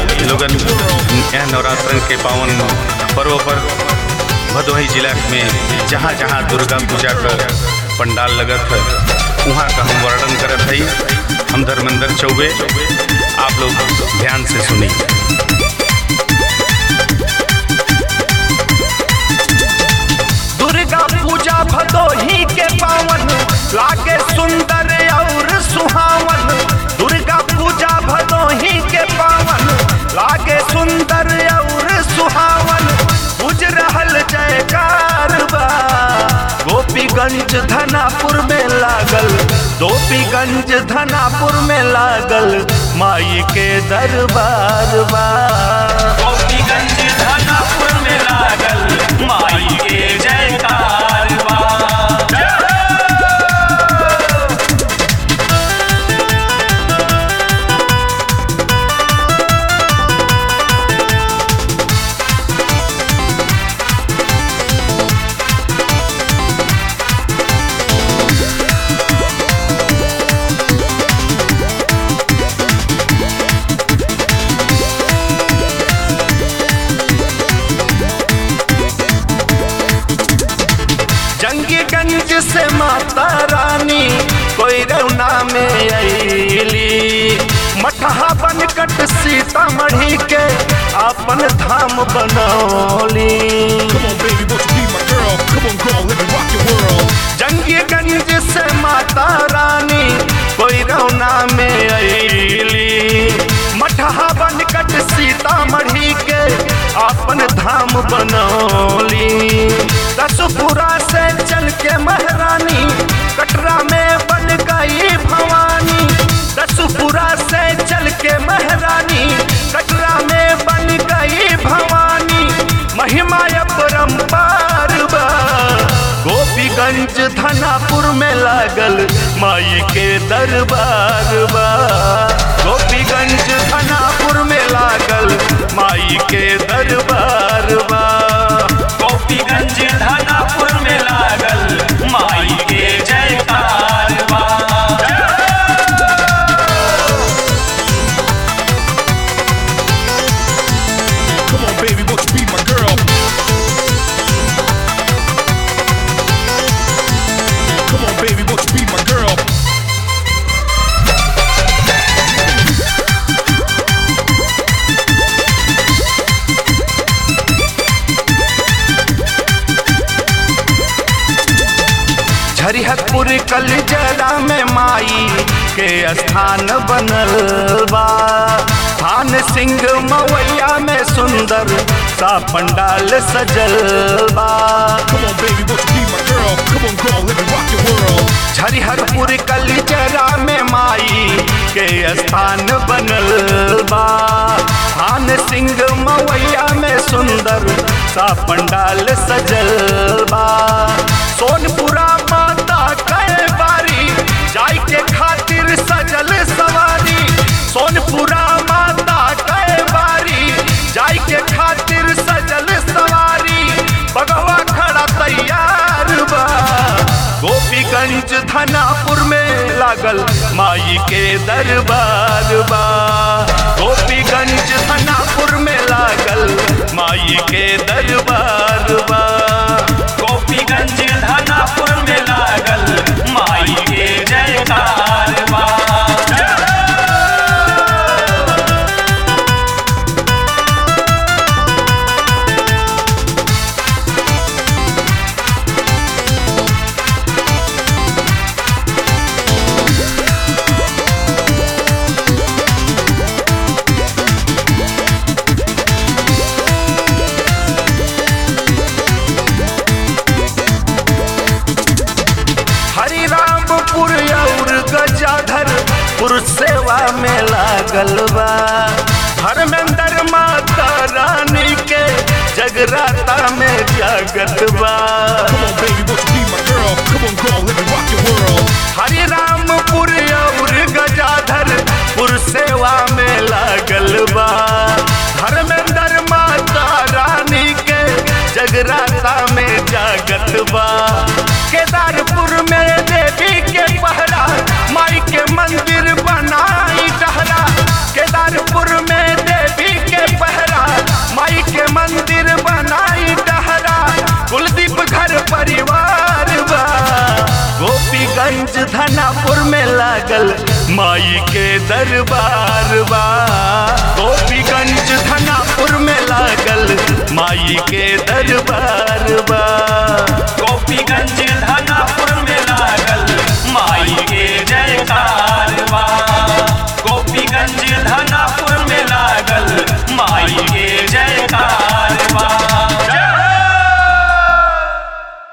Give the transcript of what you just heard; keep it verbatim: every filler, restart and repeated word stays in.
लोगन यह नवरात्र के पावन पर्व पर भदोही जिला में जहाँ जहाँ दुर्गा पूजा का पंडाल लगत है वहाँ का हम वर्णन करत है। हम धर्मेंद्र चौबे, आप लोग ध्यान से सुनिए। दुर्गा पूजा भदोही के पावन लागे सुंदर और सुहावन। दुर्गा पूजा भदोही के पावन लागे सुंदर और सुहावन। बुझ रहल जयकार बा गोपीगंज धनापुर में लागल। गोपीगंज धनापुर में लागल माई के दरबार बा। गोपीगंज धनापुर में लागल माई के जयकार बा। जंगीगंज से माता रानी कोई रौना में अली। मठहा बनकट सीतामढ़ी के अपन धाम बनौली। जंगीगंज से माता रानी कोई रौना में अली। मठहा बनकट सीतामढ़ी के अपन धाम बनौली। दसपुरा से चल के महारानी कटरा में बन गई भवानी। दसपुरा से चल के महारानी कटरा में बन गई भवानी। महिमा अपरंपार बा गोपीगंज धनापुर में लागल माई के दरबार बा। गोपीगंज धनापुर में लागल माई के दरबार बा। गोपीगंज धनापुर में लागल माई के जयकार बा। Come on baby, won't you be my girl? Come on baby, won't you be my girl? Hariharpur कलजरा में माई के स्थान बनल बा। थान सिंह मवैया में सुंदर सा पंडाल सजल बा। Come on baby, won't you be my girl? Come on girl, let me rock your world. Hariharpur कलजरा में माई के स्थान बनल बा। थान सिंह मवैया में सुंदर सा पंडाल सजल बा। सोनपुरा माता कई बारी जाय के खातिर सजल सवारी। सोनपुरा माता कई बारी जाय के खातिर सजल सवारी। बगवा खड़ा तैयार बा गोपीगंज धनापुर में लागल माई के दरबार बा। गोपीगंज धनापुर में लागल माई के दरबार बा। गोपीगंज धनापुर में लागल माई के जयकार बा। हरिरामपुर और गजाधरपुर सेवा में लागल बा। धर्मेंद्र माता रानी के जगराता में जागत बा। Come on baby, won't you be my girl? Come on girl, let me rock your world. हरिरामपुर और गजाधरपुर सेवा में लागल बा। धर्मेंद्र माता रानी के जगराता में जागत बा। केदारपुर में देवी के पहरा माई के मंदिर बनाई डहरा। केदारपुर में देवी में लागल माई के दरबार बा। गोपीगंज धनापुर में लागल माई के दरबार बा। गोपीगंज धनापुर